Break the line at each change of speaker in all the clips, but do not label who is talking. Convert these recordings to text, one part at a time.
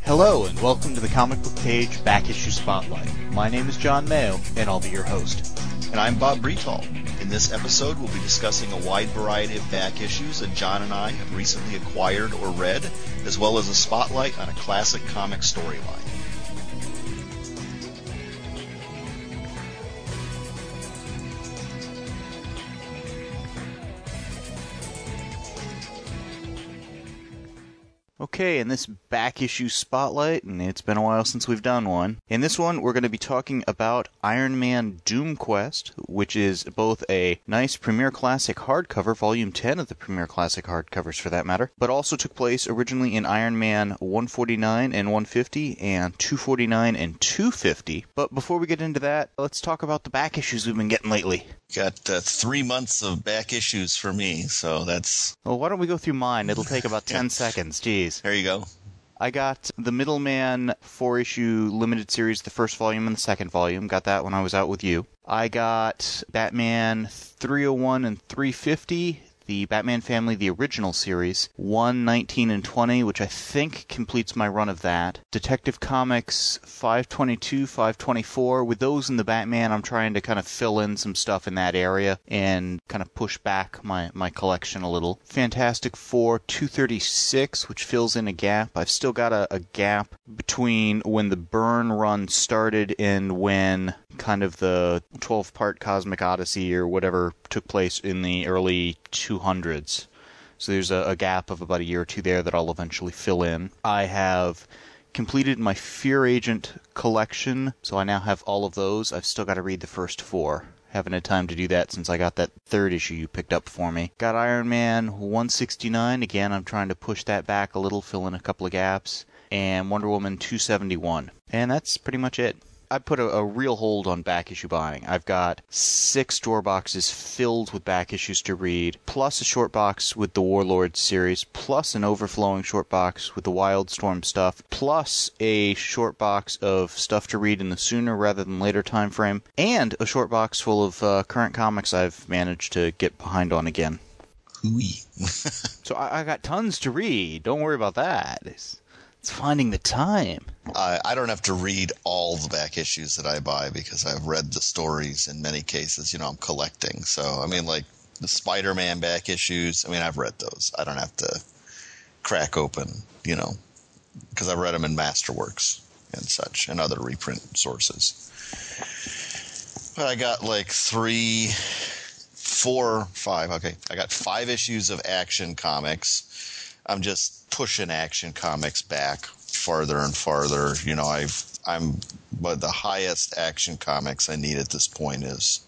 Hello, and welcome to the Comic Book Page Back Issue Spotlight. My name is John Mayo, and I'll be your host.
And I'm Bob Bretal. In this episode, we'll be discussing a wide variety of back issues that John and I have recently acquired or read, as well as a spotlight on a classic comic storyline.
Okay, in this back issue spotlight, and it's been a while since we've done one. In this one, we're going to be talking about Iron Man Doom Quest, which is both a nice Premier Classic hardcover, volume 10 of the Premier Classic hardcovers for that matter, but also took place originally in Iron Man 149 and 150 and 249 and 250. But before we get into that, let's talk about the back issues we've been getting lately.
Got 3 months of back issues for me, so that's...
Well, why don't we go through mine? It'll take about 10 seconds. Geez.
There you go.
I got the Middleman 4-issue limited series, the first volume and the second volume. Got that when I was out with you. I got Batman 301 and 350, the Batman Family, the original series, 1, 19, and 20, which I think completes my run of that. Detective Comics 522, 524. With those in the Batman, I'm trying to kind of fill in some stuff in that area and kind of push back my collection a little. Fantastic Four 236, which fills in a gap. I've still got a gap between when the Byrne run started and when kind of the 12-part Cosmic Odyssey or whatever took place in the early 200s. So there's a gap of about a year or two there that I'll eventually fill in. I have completed my Fear Agent collection, so I now have all of those. I've still got to read the first 4. Haven't had time to do that since I got that third issue you picked up for me. Got Iron Man 169. Again, I'm trying to push that back a little, fill in a couple of gaps. And Wonder Woman 271. And that's pretty much it. I put a real hold on back issue buying. I've got 6 drawer boxes filled with back issues to read, plus a short box with the Warlords series, plus an overflowing short box with the Wildstorm stuff, plus a short box of stuff to read in the sooner rather than later time frame, and a short box full of current comics I've managed to get behind on again.
Hooey.
So I got tons to read. Don't worry about that. It's finding the time.
I don't have to read all the back issues that I buy because I've read the stories in many cases. You know, I'm collecting. So, I mean, like the Spider-Man back issues, I mean, I've read those. I don't have to crack open, you know, because I've read them in Masterworks and such and other reprint sources. But I got like 3, 4, 5. Okay. I got 5 issues of Action Comics. I'm just pushing Action Comics back farther and farther. You know, but the highest Action Comics I need at this point is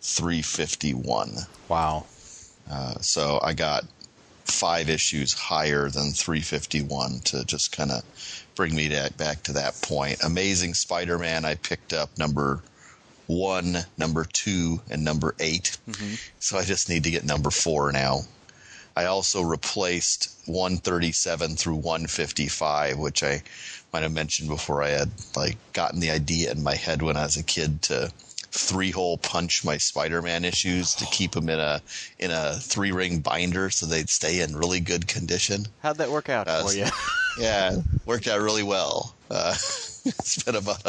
351.
Wow.
So I got 5 issues higher than 351 to just kind of bring me back to that point. Amazing Spider-Man, I picked up number 1, number 2, and number 8. Mm-hmm. So I just need to get number 4 now. I also replaced 137 through 155, which I might have mentioned before. I had like gotten the idea in my head when I was a kid to 3-hole punch my Spider-Man issues to keep them in a 3-ring binder so they'd stay in really good condition.
How'd that work out for you?
Yeah, worked out really well. Spent about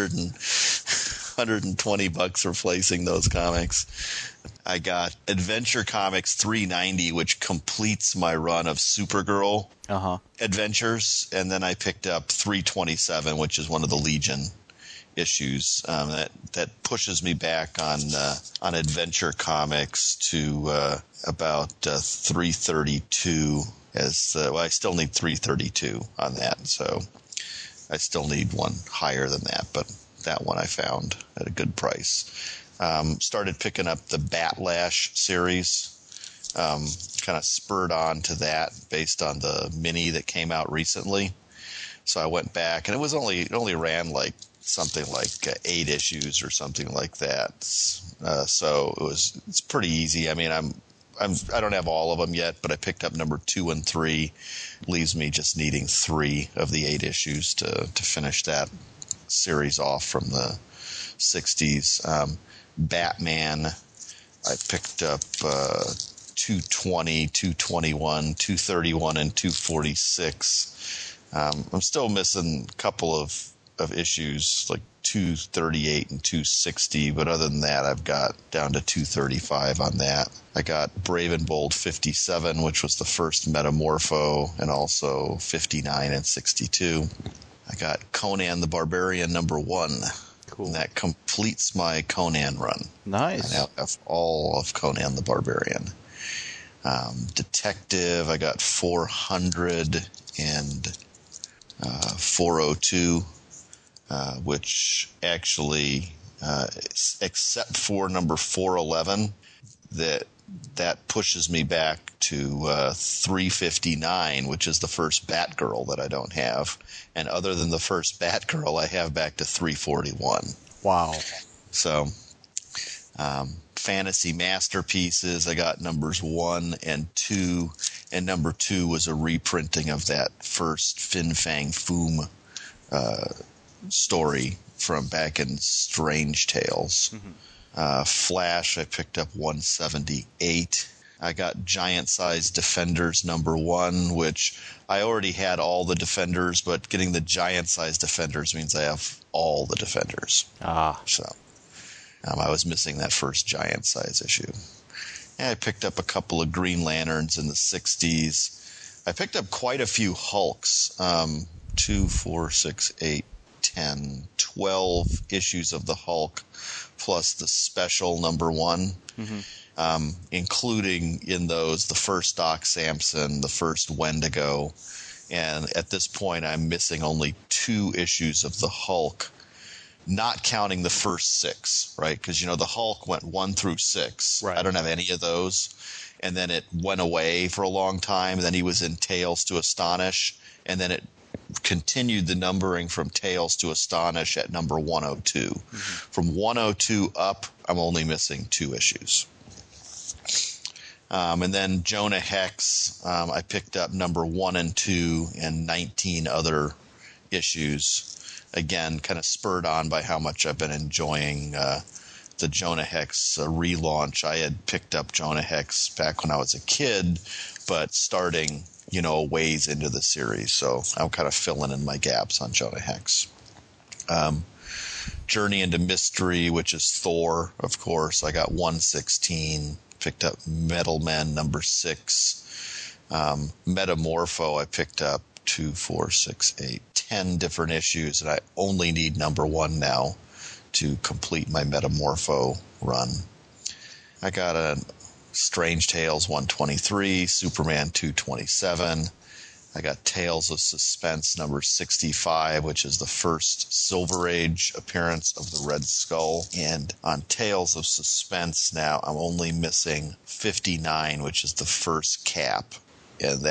$120 replacing those comics. I got Adventure Comics 390, which completes my run of Supergirl adventures, and then I picked up 327, which is one of the Legion issues that pushes me back on Adventure Comics to about 332. I still need 332 on that, so I still need one higher than that, but that one I found at a good price. Started picking up the Batlash series, kind of spurred on to that based on the mini that came out recently. So I went back, and it only ran like something like 8 issues or something like that. So it's pretty easy. I mean, I don't have all of them yet, but I picked up number 2 and 3. Leaves me just needing 3 of the 8 issues to finish that series off from the 60s. Batman, I picked up 220, 221, 231, and 246. I'm still missing a couple of issues, like 238 and 260, but other than that, I've got down to 235 on that. I got Brave and Bold 57, which was the first Metamorpho, and also 59 and 62. I got Conan the Barbarian #1. Cool. And that completes my Conan run.
Nice.
I now have all of Conan the Barbarian. Detective, I got 400 and 402, which actually, except for number 411, that pushes me back to 359, which is the first Batgirl that I don't have. And other than the first Batgirl, I have back to 341.
Wow.
So, Fantasy Masterpieces, I got numbers 1 and 2. And number 2 was a reprinting of that first Fin Fang Foom story from back in Strange Tales. Mm-hmm. Flash, I picked up 178. I got Giant Size Defenders #1, which I already had all the Defenders, but getting the Giant Size Defenders means I have all the Defenders. So I was missing that first Giant Size issue. And I picked up a couple of Green Lanterns in the 60s. I picked up quite a few Hulks, 2, 4, 6, 8, 10, 12 issues of the Hulk, plus the special #1, including in those the first Doc Samson, the first Wendigo, and at this point I'm missing only 2 issues of the Hulk, not counting the first 6, right? Because, the Hulk went 1 through 6. Right. I don't have any of those. And then it went away for a long time. And then he was in Tales to Astonish. And then it continued the numbering from Tales to Astonish at number 102. Mm-hmm. From 102 up, I'm only missing 2 issues. And then Jonah Hex, I picked up number 1 and 2 and 19 other issues. Again, kind of spurred on by how much I've been enjoying the Jonah Hex relaunch. I had picked up Jonah Hex back when I was a kid, but starting, a ways into the series. So I'm kind of filling in my gaps on Jonah Hex. Journey into Mystery, which is Thor, of course. I got 116. Picked up Metal Men #6. Metamorpho, I picked up 2, 4, 6, 8, 10 different issues, and I only need #1 now to complete my Metamorpho run. I got a Strange Tales 123, Superman 227. I got Tales of Suspense #65, which is the first Silver Age appearance of the Red Skull. And on Tales of Suspense now, I'm only missing 59, which is the first Cap. And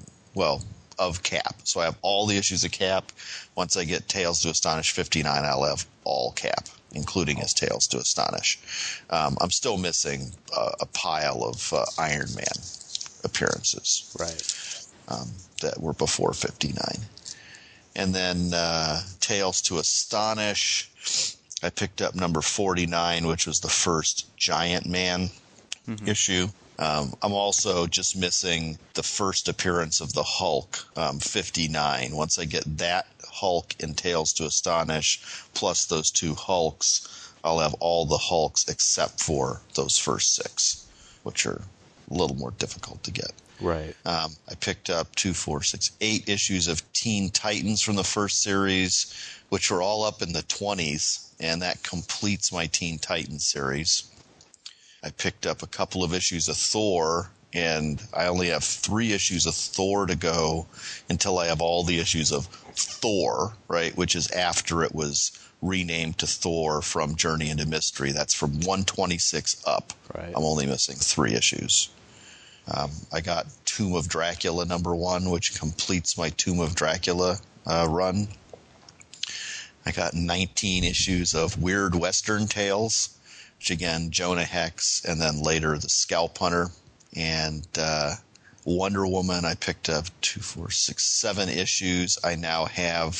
of Cap. So I have all the issues of Cap. Once I get Tales to Astonish 59, I'll have all Cap, including his Tales to Astonish. I'm still missing a pile of Iron Man appearances.
Right.
That were before 59. And then Tales to Astonish, I picked up number 49, which was the first Giant Man issue. I'm also just missing the first appearance of the Hulk, 59. Once I get that Hulk in Tales to Astonish, plus those 2 Hulks, I'll have all the Hulks except for those first 6, which are a little more difficult to get.
Right.
I picked up 2, 4, 6, 8 issues of Teen Titans from the first series, which were all up in the 20s, and that completes my Teen Titans series. I picked up a couple of issues of Thor, and I only have 3 issues of Thor to go until I have all the issues of Thor, right, which is after it was renamed to Thor from Journey into Mystery. That's from 126 up.
Right.
I'm only missing 3 issues. I got Tomb of Dracula #1, which completes my Tomb of Dracula run. I got 19 issues of Weird Western Tales, which again, Jonah Hex, and then later the Scalp Hunter. And Wonder Woman, I picked up 2, 4, 6, 7 issues. I now have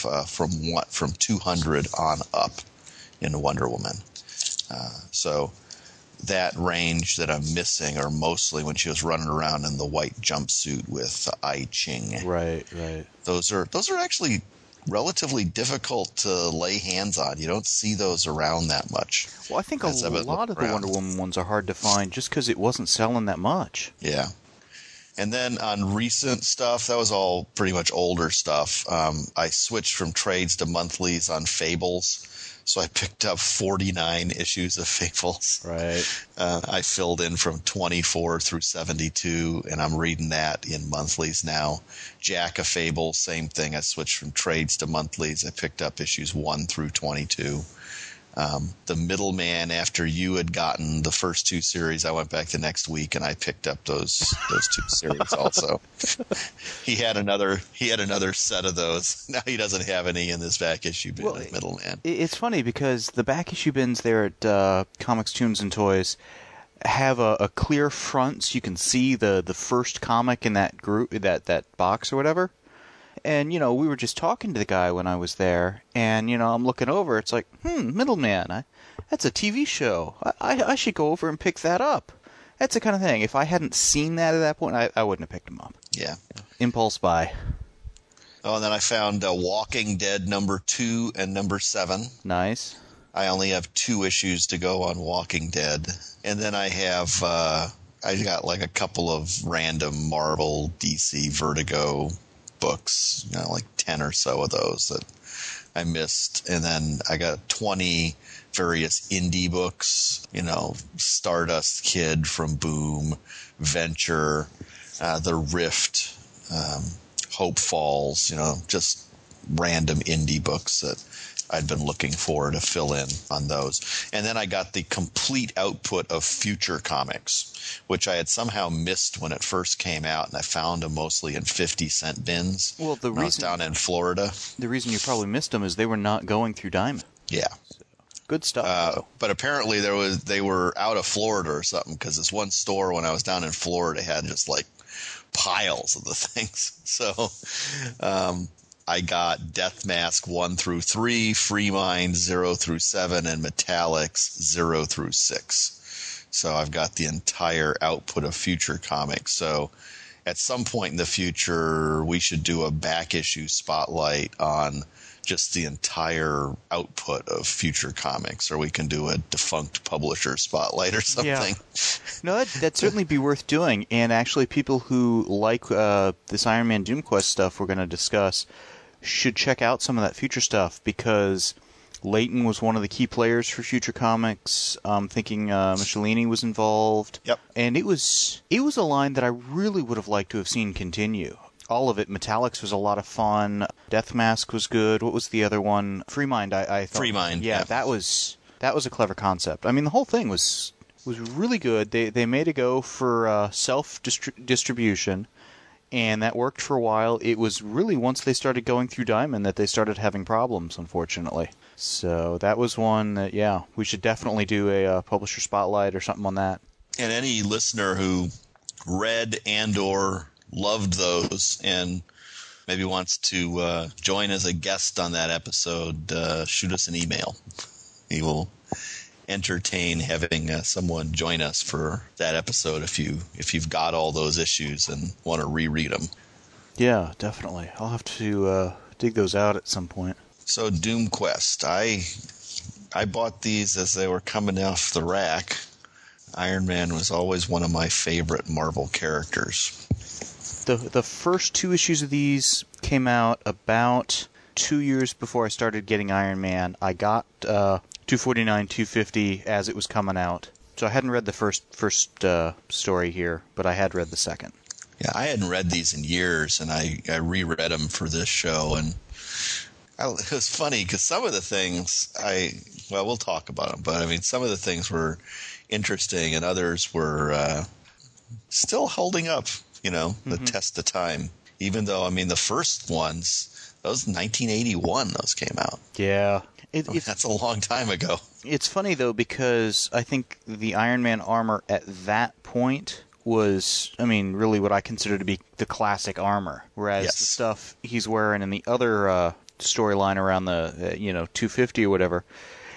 from 200 on up in Wonder Woman. So that range that I'm missing are mostly when she was running around in the white jumpsuit with I Ching.
Right.
Those are actually relatively difficult to lay hands on. You don't see those around that much.
Well, I think a lot of the Wonder Woman ones are hard to find just because it wasn't selling that much.
Yeah. And then on recent stuff, that was all pretty much older stuff. I switched from trades to monthlies on Fables. So I picked up 49 issues of Fables.
Right.
I filled in from 24 through 72, and I'm reading that in monthlies now. Jack of Fables, same thing. I switched from trades to monthlies. I picked up issues 1 through 22. The Middleman, after you had gotten the first 2 series, I went back the next week and I picked up those 2 series also. He had another set of those. Now he doesn't have any in this back issue bin of Middleman.
It's funny because the back issue bins there at Comics, Tunes, and Toys have a clear front so you can see the first comic in that group, that box or whatever. And, we were just talking to the guy when I was there, and, I'm looking over, it's like, Middleman, that's a TV show. I should go over and pick that up. That's the kind of thing. If I hadn't seen that at that point, I wouldn't have picked him up.
Yeah.
Impulse buy.
Oh, and then I found Walking Dead number 2 and number 7.
Nice.
I only have 2 issues to go on Walking Dead. And then I have, I got like a couple of random Marvel, DC, Vertigo books, like 10 or so of those that I missed. And then I got 20 various indie books, Stardust Kid from Boom, Venture, The Rift, Hope Falls, just random indie books that I'd been looking for to fill in on those. And then I got the complete output of Future Comics, which I had somehow missed when it first came out, and I found them mostly in 50-cent bins.
Well, the reason
I was down in Florida.
The reason you probably missed them is they were not going through Diamond.
Yeah.
Good stuff.
But apparently they were out of Florida or something, because this one store when I was down in Florida had just like piles of the things. So I got Death Mask 1 through 3, Free Mind 0 through 7, and Metallics 0 through 6. So I've got the entire output of Future Comics. So at some point in the future, we should do a back issue spotlight on just the entire output of Future Comics, or we can do a defunct publisher spotlight or something.
Yeah. No, that'd certainly be worth doing. And actually, people who like this Iron Man Doom Quest stuff we're going to discuss should check out some of that Future stuff, because Layton was one of the key players for Future Comics. I'm thinking Michelini was involved.
Yep.
And it was a line that I really would have liked to have seen continue. All of it. Metallics was a lot of fun. Death Mask was good. What was the other one? Free Mind, I thought.
Free Mind.
Yeah, that was a clever concept. I mean, the whole thing was really good. They made a go for self-distribution, and that worked for a while. It was really once they started going through Diamond that they started having problems, unfortunately. So that was one that, we should definitely do a publisher spotlight or something on that.
And any listener who read and or loved those and maybe wants to join as a guest on that episode, shoot us an email. We will entertain having someone join us for that episode if you've got all those issues and want to reread them.
Yeah, definitely. I'll have to dig those out at some point.
So Doom Quest, I bought these as they were coming off the rack. Iron Man was always one of my favorite Marvel characters.
The first 2 issues of these came out about 2 years before I started getting Iron Man. I got 249, 250 as it was coming out. So I hadn't read the first story here, but I had read the second.
Yeah, I hadn't read these in years, and I reread them for this show, and it was funny because some of the things we'll talk about them, but I mean, some of the things were interesting, and others were still holding up, the test of time. Even though, I mean, the first ones, those 1981, those came out.
Yeah.
That's a long time ago.
It's funny, though, because I think the Iron Man armor at that point was, I mean, really what I consider to be the classic armor. Whereas the stuff he's wearing in the other storyline around the, 250 or whatever,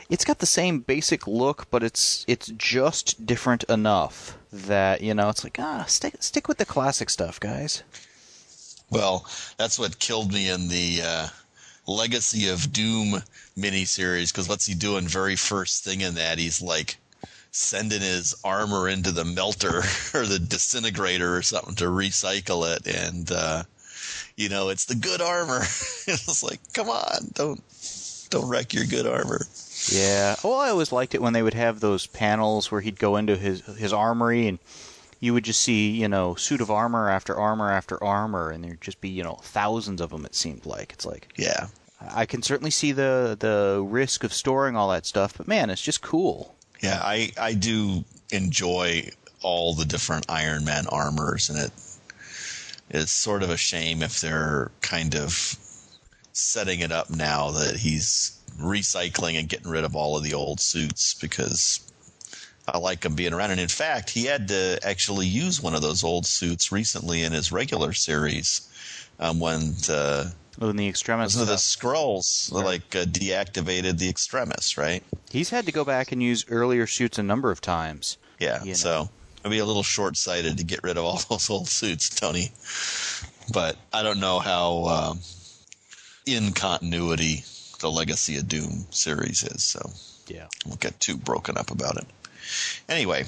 it's got the same basic look, but it's just different enough that, it's like, stick with the classic stuff, guys.
Well, that's what killed me in the Legacy of Doom miniseries, because what's he doing very first thing in that? He's like sending his armor into the melter or the disintegrator or something to recycle it, and it's the good armor. It's like, come on, don't wreck your good armor.
Yeah. Well, I always liked it when they would have those panels where he'd go into his armory and you would just see, suit of armor after armor after armor, and there'd just be, thousands of them, it seemed like. It's like,
yeah,
I can certainly see the risk of storing all that stuff, but man, it's just cool.
Yeah, I do enjoy all the different Iron Man armors, and it's sort of a shame if they're kind of setting it up now that he's recycling and getting rid of all of the old suits, because I like him being around. And in fact, he had to actually use one of those old suits recently in his regular series when the
Extremis
the Skrulls deactivated the Extremis, right?
He's had to go back and use earlier suits a number of times.
Yeah, so it'd be a little short-sighted to get rid of all those old suits, Tony. But I don't know how in continuity the Legacy of Doom series is, so
yeah,
I won't get too broken up about it. Anyway,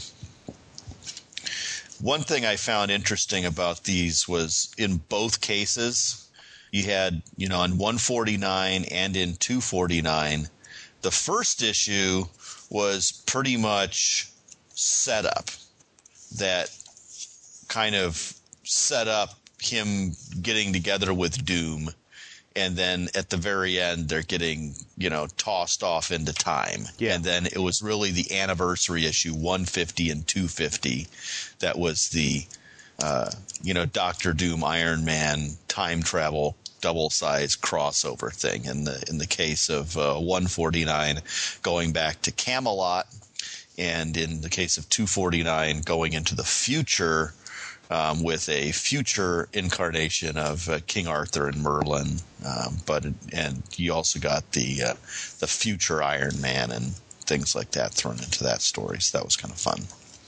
one thing I found interesting about these was in both cases, you had, in 149 and in 249, the first issue was pretty much setup that kind of set up him getting together with Doom. And then at the very end, they're getting, tossed off into time. Yeah. And then it was really the anniversary issue 150 and 250 that was the, Dr. Doom, Iron Man, time travel, double-size crossover thing. In the case of 149, going back to Camelot, and in the case of 249, going into the future. With a future incarnation of King Arthur and Merlin, and you also got the future Iron Man and things like that thrown into that story. So that was kind of fun.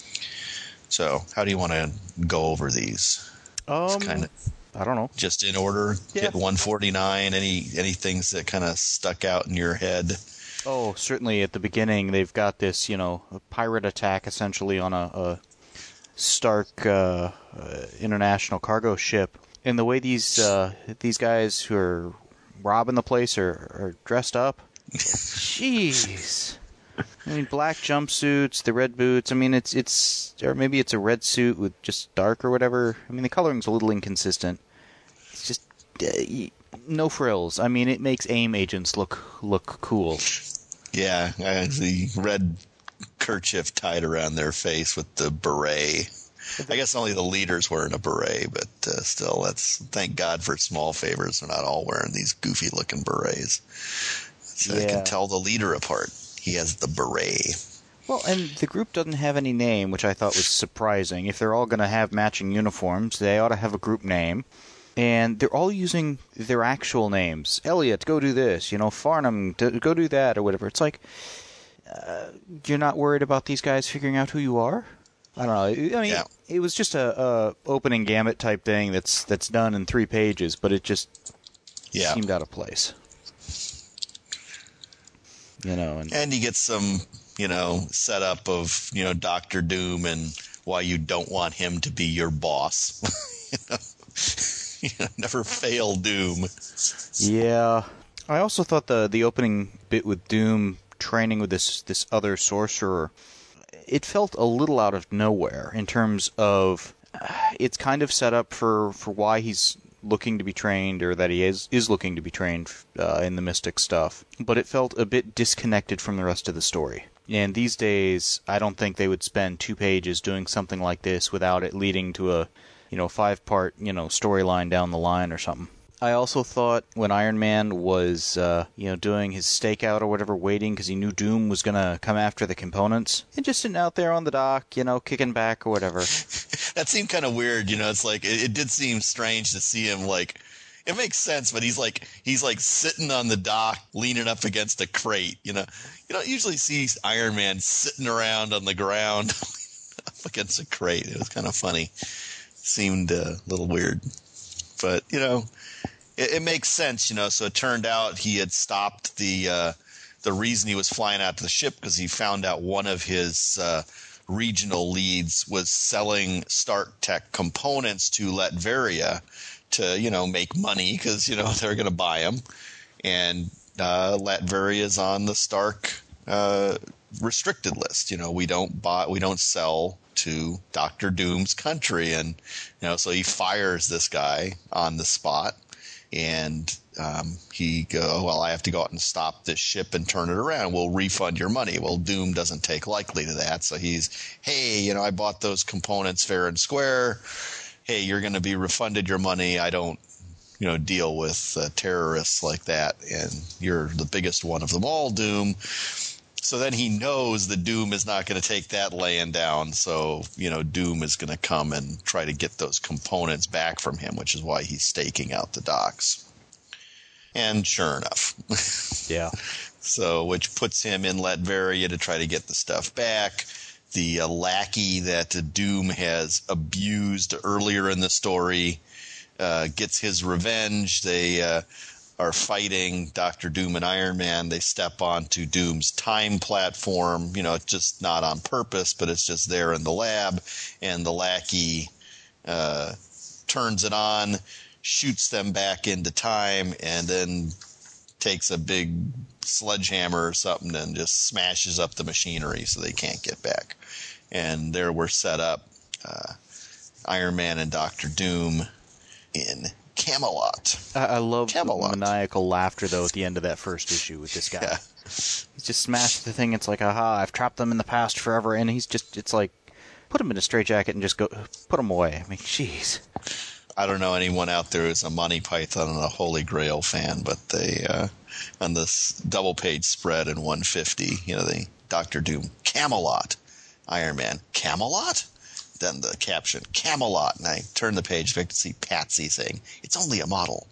So how do you want to go over these?
I don't know.
Just in order. Yeah. Hit 149. Any things that kind of stuck out in your head?
Oh, certainly at the beginning they've got this, a pirate attack essentially on a Stark international cargo ship, and the way these guys who are robbing the place are dressed up, jeez. I mean, black jumpsuits, the red boots. I mean, it's or maybe it's a red suit with just dark or whatever. I mean, the coloring's a little inconsistent. It's just no frills. I mean, it makes AIM agents look cool.
Yeah, the red kerchief tied around their face with the beret. I guess only the leader's wearing a beret, but still, thank God for small favors. They're not all wearing these goofy-looking berets. So I can tell the leader apart. He has the beret.
Well, and the group doesn't have any name, which I thought was surprising. If they're all going to have matching uniforms, they ought to have a group name. And they're all using their actual names. Elliot, go do this. Farnham, go do that, or whatever. It's like, you're not worried about these guys figuring out who you are? I don't know. I mean, It was just a opening Gambit type thing that's done in 3 pages, but it just seemed out of place.
And you get some, setup of, Dr. Doom and why you don't want him to be your boss. Never fail, Doom.
Yeah. I also thought the opening bit with Doom training with this other sorcerer, it felt a little out of nowhere in terms of it's kind of set up for why he's looking to be trained, or that he is looking to be trained in the mystic stuff, but it felt a bit disconnected from the rest of the story. And these days, I don't think they would spend 2 pages doing something like this without it leading to a 5-part storyline down the line or something. I also thought when Iron Man was, doing his stakeout or whatever, waiting because he knew Doom was going to come after the components, and just sitting out there on the dock, kicking back or whatever.
That seemed kind of weird, It's like, it did seem strange to see him, it makes sense, but he's like sitting on the dock, leaning up against a crate. You don't usually see Iron Man sitting around on the ground up against a crate. It was kind of funny. Seemed a little weird, but it makes sense. So it turned out he had stopped the reason he was flying out to the ship because he found out one of his regional leads was selling Stark Tech components to Latveria to, make money because, they're going to buy them. And Latveria is on the Stark restricted list. We don't sell to Dr. Doom's country. And, so he fires this guy on the spot. And he go, well, I have to go out and stop this ship and turn it around. We'll refund your money. Well, Doom doesn't take likely to that. So he's, hey, I bought those components fair and square. Hey, you're going to be refunded your money. I don't, deal with terrorists like that. And you're the biggest one of them all, Doom. So then he knows that Doom is not going to take that laying down. So, Doom is going to come and try to get those components back from him, which is why he's staking out the docks. And sure enough.
Yeah.
So, which puts him in Latveria to try to get the stuff back. The lackey that Doom has abused earlier in the story gets his revenge. They are fighting Dr. Doom and Iron Man. They step onto Doom's time platform. It's just not on purpose, but it's just there in the lab. And the lackey turns it on, shoots them back into time, and then takes a big sledgehammer or something and just smashes up the machinery so they can't get back. And there we're set up, Iron Man and Dr. Doom in Camelot.
I love the maniacal laughter, though, at the end of that first issue with this guy. Yeah. He's just smashed the thing. It's like, aha, I've trapped them in the past forever. And it's like, put him in a straitjacket and just go, put him away. I mean, jeez.
I don't know anyone out there who's a Monty Python and a Holy Grail fan, but they, on this double page spread in 150, the Dr. Doom, Camelot, Iron Man, Camelot? Then the caption, Camelot, and I turn the page back to see Patsy saying, it's only a model.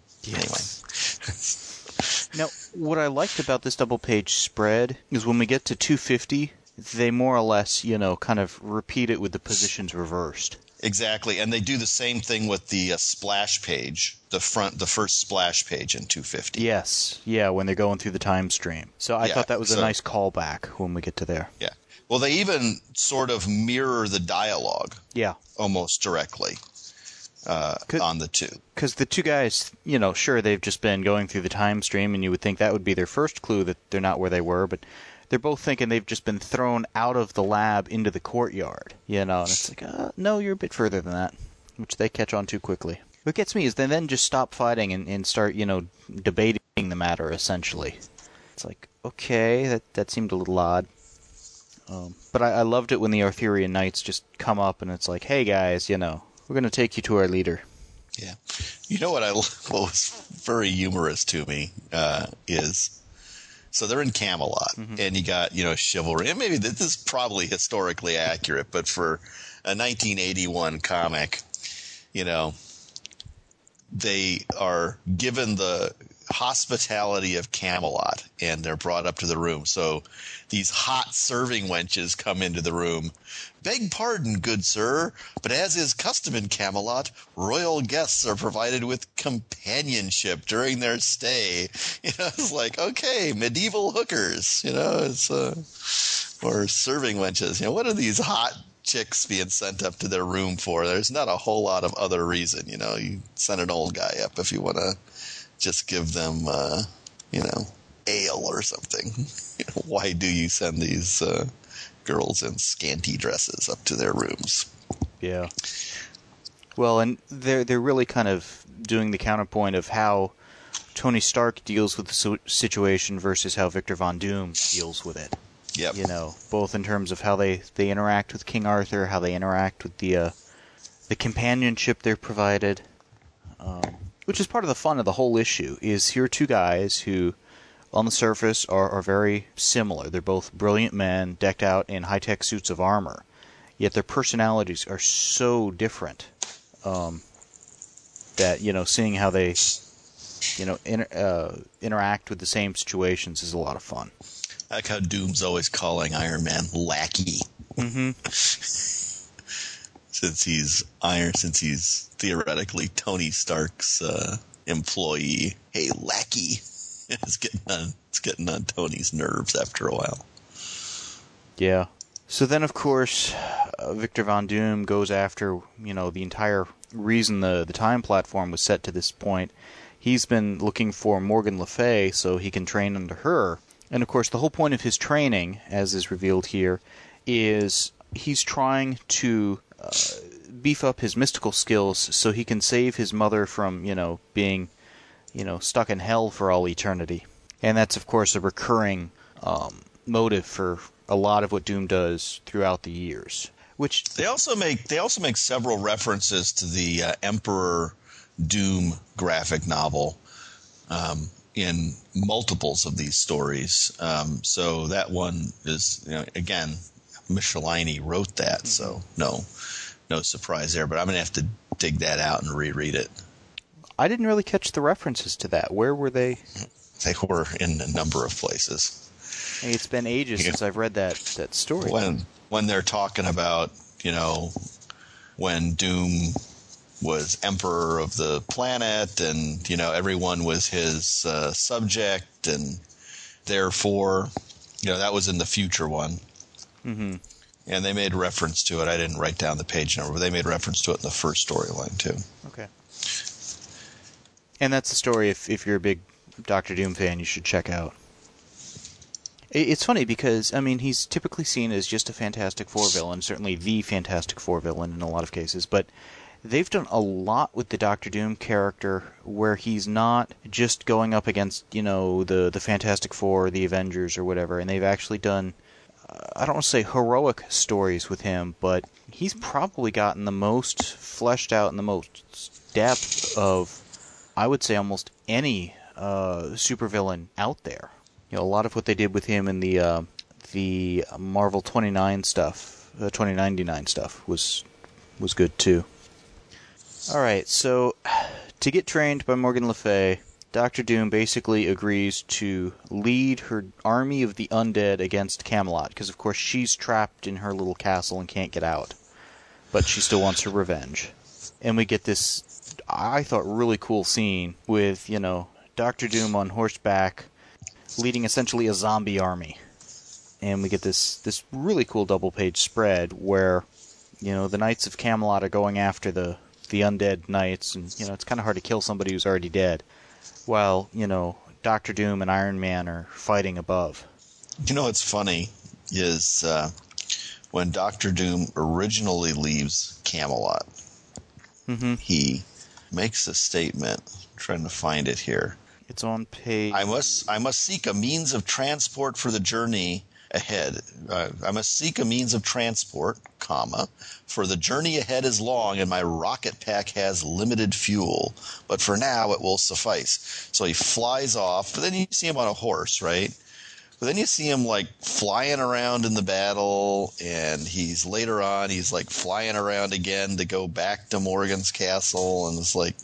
Yes. Now, what I liked about this double-page spread is when we get to 250, they more or less, kind of repeat it with the positions reversed.
Exactly, and they do the same thing with the splash page, the first splash page in 250.
Yes, yeah, when they're going through the time stream. So I thought that was a nice callback when we get to there.
Yeah. Well, they even sort of mirror the dialogue.
Yeah.
Almost directly on the two.
Because the two guys, sure, they've just been going through the time stream, and you would think that would be their first clue that they're not where they were, but they're both thinking they've just been thrown out of the lab into the courtyard, and it's like, no, you're a bit further than that, which they catch on too quickly. What gets me is they then just stop fighting and start, debating the matter, essentially. It's like, okay, that seemed a little odd. But I loved it when the Arthurian Knights just come up and it's like, hey guys, we're going to take you to our leader.
Yeah. What was very humorous to me is, so they're in Camelot, and you got, chivalry. And maybe this is probably historically accurate, but for a 1981 comic, they are given the hospitality of Camelot, and they're brought up to the room. So these hot serving wenches come into the room. Beg pardon, good sir, but as is custom in Camelot, royal guests are provided with companionship during their stay. It's like, okay, medieval hookers, it's or serving wenches. What are these hot chicks being sent up to their room for? There's not a whole lot of other reason. You send an old guy up if you want to just give them, ale or something. Why do you send these girls in scanty dresses up to their rooms?
Yeah. Well, and they're really kind of doing the counterpoint of how Tony Stark deals with the situation versus how Victor Von Doom deals with it.
Yep.
Both in terms of how they interact with King Arthur, how they interact with the companionship they're provided. Which is part of the fun of the whole issue, is here are two guys who, on the surface, are very similar. They're both brilliant men, decked out in high-tech suits of armor, yet their personalities are so different that, seeing how they interact with the same situations is a lot of fun.
I like how Doom's always calling Iron Man lackey.
Mm-hmm.
Since he's theoretically Tony Stark's employee. Hey, lackey. It's getting on Tony's nerves after a while.
Yeah. So then, of course, Victor Von Doom goes after, the entire reason the time platform was set to this point. He's been looking for Morgan Le Fay so he can train under her. And, of course, the whole point of his training, as is revealed here, is he's trying to beef up his mystical skills so he can save his mother from, being, stuck in hell for all eternity. And that's, of course, a recurring motive for a lot of what Doom does throughout the years. Which
they also make several references to the Emperor Doom graphic novel in multiples of these stories. So that one is, again, Michelinie wrote that, so no surprise there. But I'm going to have to dig that out and reread it.
I didn't really catch the references to that. Where were they?
They were in a number of places.
Hey, it's been ages since I've read that story.
When they're talking about, when Doom was emperor of the planet and, everyone was his subject and therefore, that was in the future one.
Mm-hmm.
And they made reference to it. I didn't write down the page number, but they made reference to it in the first storyline too.
Okay. And that's the story, if you're a big Doctor Doom fan, you should check out. It's funny because, he's typically seen as just a Fantastic Four villain, certainly the Fantastic Four villain in a lot of cases, but they've done a lot with the Doctor Doom character where he's not just going up against, the Fantastic Four, the Avengers, or whatever, and they've actually done, I don't want to say heroic stories with him, but he's probably gotten the most fleshed out and the most depth of, I would say, almost any supervillain out there. A lot of what they did with him in the Marvel 29 stuff, 2099 stuff, was good too. All right, so to get trained by Morgan Le Fay, Doctor Doom basically agrees to lead her army of the undead against Camelot, because of course she's trapped in her little castle and can't get out, but she still wants her revenge. And we get this, I thought, really cool scene with, Doctor Doom on horseback, leading essentially a zombie army. And we get this really cool double-page spread where, the Knights of Camelot are going after the undead knights, and, it's kind of hard to kill somebody who's already dead, while, Doctor Doom and Iron Man are fighting above.
What's funny is when Doctor Doom originally leaves Camelot,
mm-hmm.
he makes a statement. I'm trying to find it here.
It's on page...
I must seek a means of transport for the journey ahead. I must seek a means of transport, for the journey ahead is long and my rocket pack has limited fuel. But for now, it will suffice. So he flies off, but then you see him on a horse, right? But then you see him, flying around in the battle, and he's flying around again to go back to Morgan's castle, and it's like...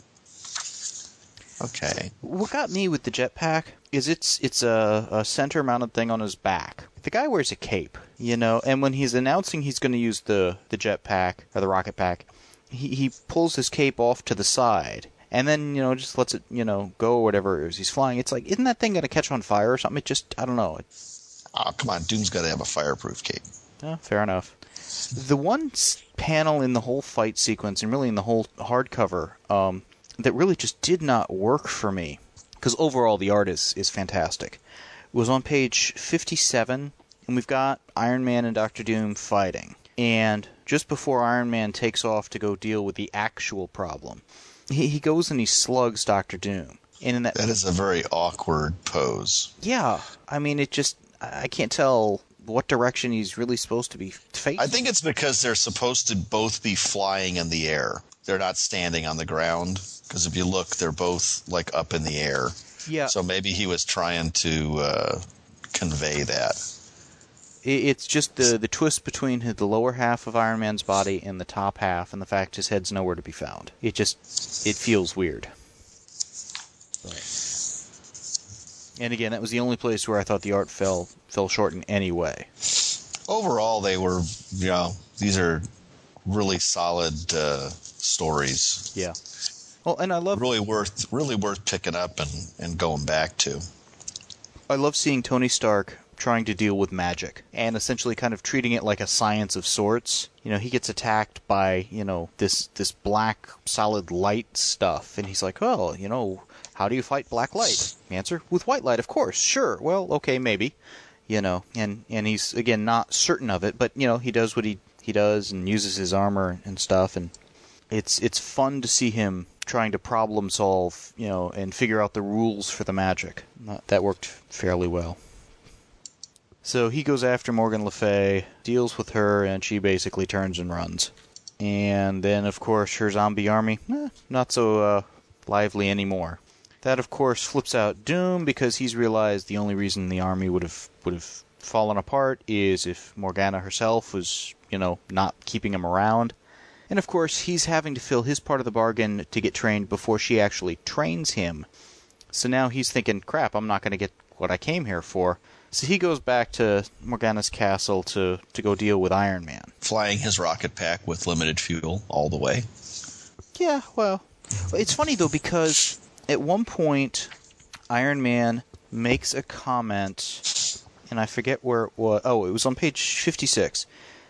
Okay.
What got me with the jetpack is it's a center-mounted thing on his back. The guy wears a cape, and when he's announcing he's going to use the jetpack, or the rocket pack, he pulls his cape off to the side, and then, just lets it, go or whatever as he's flying. It's like, isn't that thing going to catch on fire or something? It just, I don't know.
Oh, come on, Doom's got to have a fireproof cape.
Oh, fair enough. The one panel in the whole fight sequence, and really in the whole hardcover, that really just did not work for me, because overall the art is fantastic, it was on page 57, and we've got Iron Man and Doctor Doom fighting. And just before Iron Man takes off to go deal with the actual problem, he goes and he slugs Doctor Doom. And in that
is a very awkward pose.
Yeah, I can't tell what direction he's really supposed to be facing.
I think it's because they're supposed to both be flying in the air. They're not standing on the ground. Because if you look, they're both, up in the air.
Yeah.
So maybe he was trying to convey that.
It's just the twist between the lower half of Iron Man's body and the top half, and the fact his head's nowhere to be found. It feels weird. And again, that was the only place where I thought the art fell short in any way.
Overall, they were, these are really solid stories.
Yeah. Well, and I love
really worth picking up and going back to.
I love seeing Tony Stark trying to deal with magic and essentially kind of treating it like a science of sorts. He gets attacked by, this black solid light stuff, and he's like, "Oh, how do you fight black light?" Answer, with white light, of course. Sure. Well, okay, maybe. And he's again not certain of it, but he does what he does and uses his armor and stuff, and it's fun to see him trying to problem solve, and figure out the rules for the magic. That worked fairly well. So he goes after Morgan Le Fay, deals with her, and she basically turns and runs. And then, of course, her zombie army, not so lively anymore. That, of course, flips out Doom because he's realized the only reason the army would have fallen apart is if Morgana herself was, not keeping him around. And, of course, he's having to fill his part of the bargain to get trained before she actually trains him. So now he's thinking, crap, I'm not going to get what I came here for. So he goes back to Morgana's castle to go deal with Iron Man.
Flying his rocket pack with limited fuel all the way.
Yeah, well, it's funny, though, because at one point, Iron Man makes a comment, and I forget where it was. Oh, it was on page 56.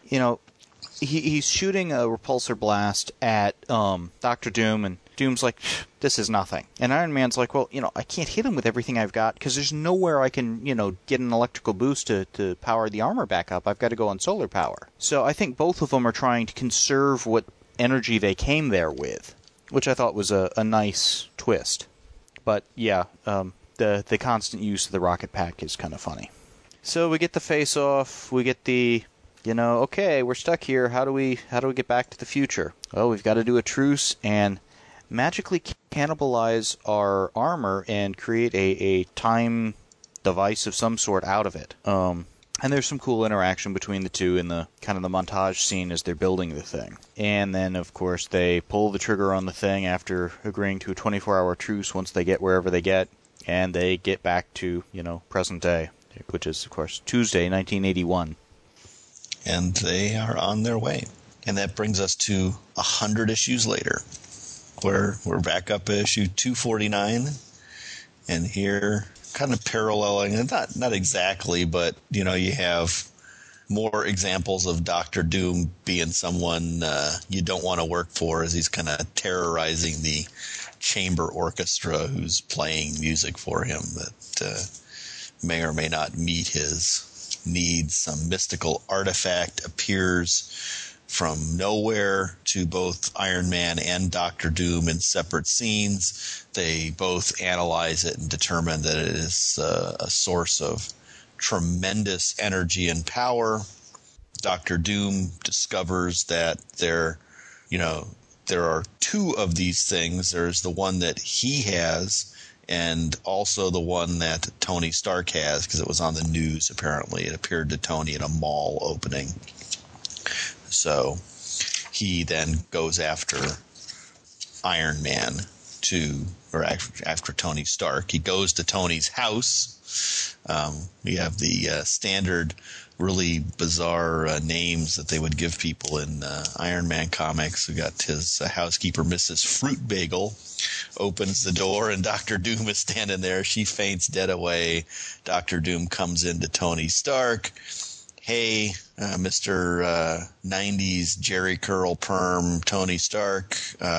He's shooting a repulsor blast at Dr. Doom, and Doom's like, this is nothing. And Iron Man's like, well, I can't hit him with everything I've got because there's nowhere I can, get an electrical boost to power the armor back up. I've got to go on solar power. So I think both of them are trying to conserve what energy they came there with, which I thought was a nice twist. But yeah, the constant use of the rocket pack is kind of funny. So we get the face-off, we get the... okay, we're stuck here. How do we get back to the future? Oh, we've got to do a truce and magically cannibalize our armor and create a time device of some sort out of it. And there's some cool interaction between the two in the kind of the montage scene as they're building the thing. And then, of course, they pull the trigger on the thing after agreeing to a 24-hour truce once they get wherever they get, and they get back to, present day, which is, of course, Tuesday, 1981.
And they are on their way. And that brings us to 100 issues later, where we're back up at issue 249. And here, kind of paralleling, not exactly, but, you have more examples of Dr. Doom being someone you don't want to work for as he's kind of terrorizing the chamber orchestra who's playing music for him that may or may not meet his needs. Some mystical artifact appears from nowhere to both Iron Man and Dr. Doom in separate scenes. They both analyze it and determine that it is a source of tremendous energy and power. Dr. Doom discovers that there are two of these things. There's the one that he has, and also the one that Tony Stark has, because it was on the news, apparently. It appeared to Tony at a mall opening. So he then goes after Iron Man after Tony Stark. He goes to Tony's house. We have the standard, really bizarre names that they would give people in Iron Man comics. We got his housekeeper, Mrs. Fruit Bagel, opens the door, and Dr. Doom is standing there. She faints dead away. Dr. Doom comes into Tony Stark. Hey, Mr. 90s Jerry Curl Perm Tony Stark,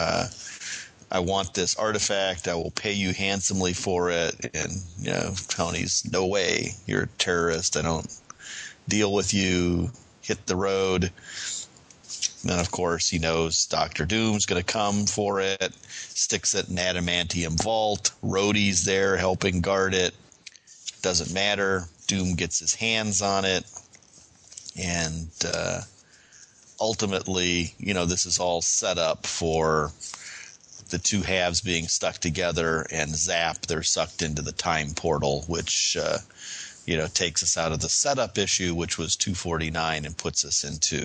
I want this artifact. I will pay you handsomely for it. And, Tony's, no way. You're a terrorist. I don't deal with you. Hit the road. And then, of course, he knows Dr. Doom's going to come for it. Sticks it in adamantium vault. Rhodey's there helping guard it. Doesn't matter. Doom gets his hands on it. And ultimately, this is all set up for the two halves being stuck together, and zap, they're sucked into the time portal, which, takes us out of the setup issue, which was 249, and puts us into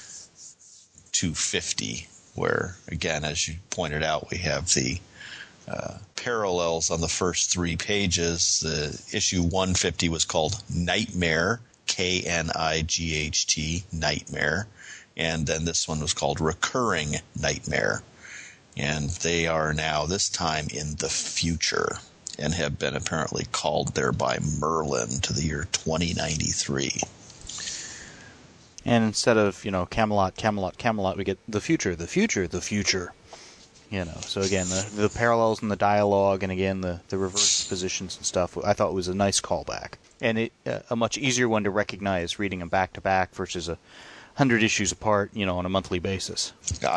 250, where, again, as you pointed out, we have the parallels on the first 3 pages. Issue 150 was called Nightmare, K-N-I-G-H-T, Nightmare. And then this one was called Recurring Nightmare. And they are now, this time, in the future, and have been apparently called there by Merlin to the year 2093.
And instead of, Camelot, Camelot, Camelot, we get the future, the future, the future. So again, the parallels in the dialogue, and again, the reverse positions and stuff, I thought was a nice callback. And a much easier one to recognize reading them back-to-back versus 100 issues apart, on a monthly basis.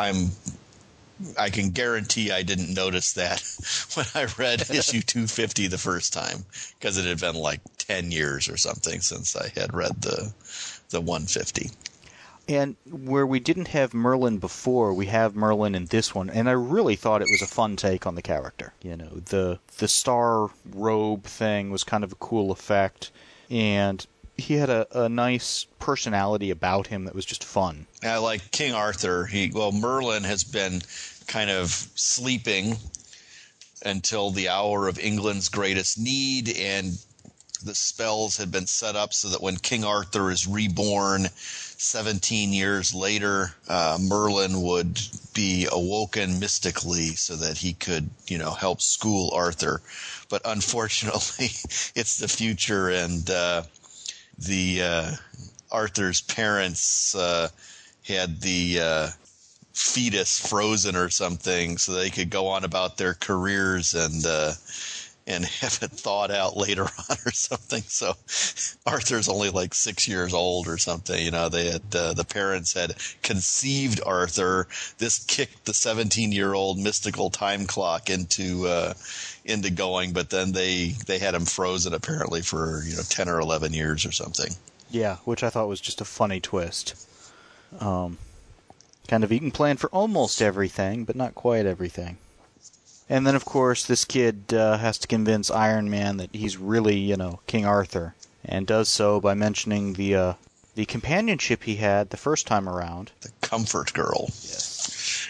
I can guarantee I didn't notice that when I read issue 250 the first time, because it had been like 10 years or something since I had read the 150.
And where we didn't have Merlin before, we have Merlin in this one, and I really thought it was a fun take on the character. The star robe thing was kind of a cool effect, and he had a nice personality about him that was just fun.
Yeah, like King Arthur, Merlin has been kind of sleeping until the hour of England's greatest need, and the spells had been set up so that when King Arthur is reborn 17 years later, Merlin would be awoken mystically so that he could, help school Arthur. But unfortunately, it's the future, and Arthur's parents had the fetus frozen or something so they could go on about their careers and have it thawed out later on or something. So Arthur's only like 6 years old or something. They had the parents had conceived Arthur. This kicked the 17-year-old mystical time clock into going, but then they had him frozen apparently for 10 or 11 years or something.
Yeah, which I thought was just a funny twist. Kind of, you can plan for almost everything, but not quite everything. And then, of course, this kid has to convince Iron Man that he's really, King Arthur, and does so by mentioning the companionship he had the first time around.
The comfort girl.
Yes.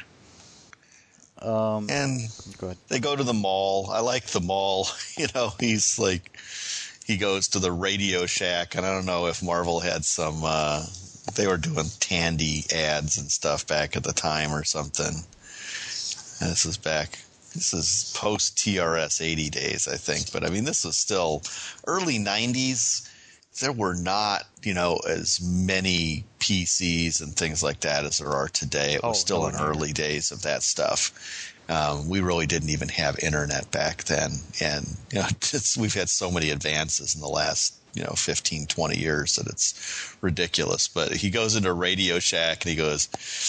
And
go ahead. They
go to the mall. I like the mall. He's like, he goes to the Radio Shack, and I don't know if Marvel had some, they were doing Tandy ads and stuff back at the time or something. And this is post TRS 80 days, I think. But I mean, this was still early 90s. There were not, as many PCs and things like that as there are today. It was still in early days of that stuff. We really didn't even have internet back then. And, we've had so many advances in the last, 15, 20 years that it's ridiculous. But he goes into Radio Shack and he goes,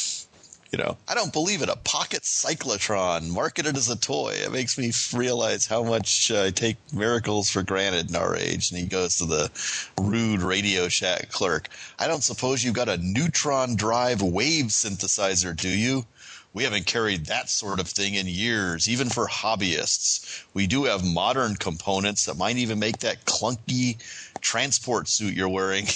I don't believe it. A pocket cyclotron marketed as a toy. It makes me realize how much I take miracles for granted in our age. And he goes to the rude Radio Shack clerk. I don't suppose you've got a neutron drive wave synthesizer, do you? We haven't carried that sort of thing in years, even for hobbyists. We do have modern components that might even make that clunky transport suit you're wearing,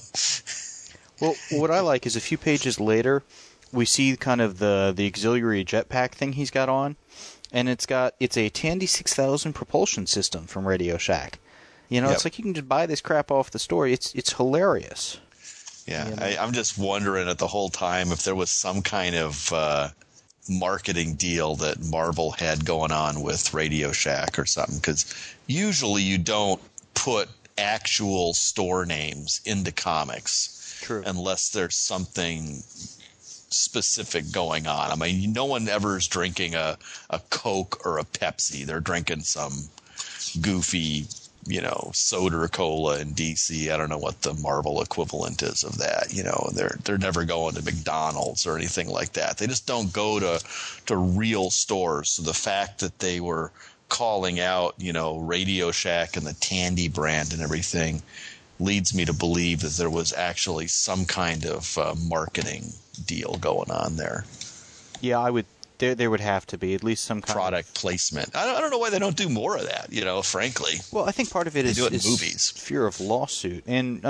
Well, what I like is a few pages later, we see kind of the auxiliary jetpack thing he's got on, and it's a Tandy 6000 propulsion system from Radio Shack. It's like you can just buy this crap off the store. It's hilarious.
Yeah, I'm just wondering at the whole time if there was some kind of marketing deal that Marvel had going on with Radio Shack or something, because usually you don't put actual store names into comics.
True.
Unless there's something specific going on. I mean, no one ever is drinking a Coke or a Pepsi. They're drinking some goofy, soda or cola in DC. I don't know what the Marvel equivalent is of that. They're never going to McDonald's or anything like that. They just don't go to real stores. So the fact that they were calling out, Radio Shack and the Tandy brand and everything leads me to believe that there was actually some kind of marketing deal going on there.
Yeah, there would have to be at least some kind
product placement. I don't know why they don't do more of that, frankly.
Well, I think part of it is
movies.
Fear of lawsuit. And, I mean,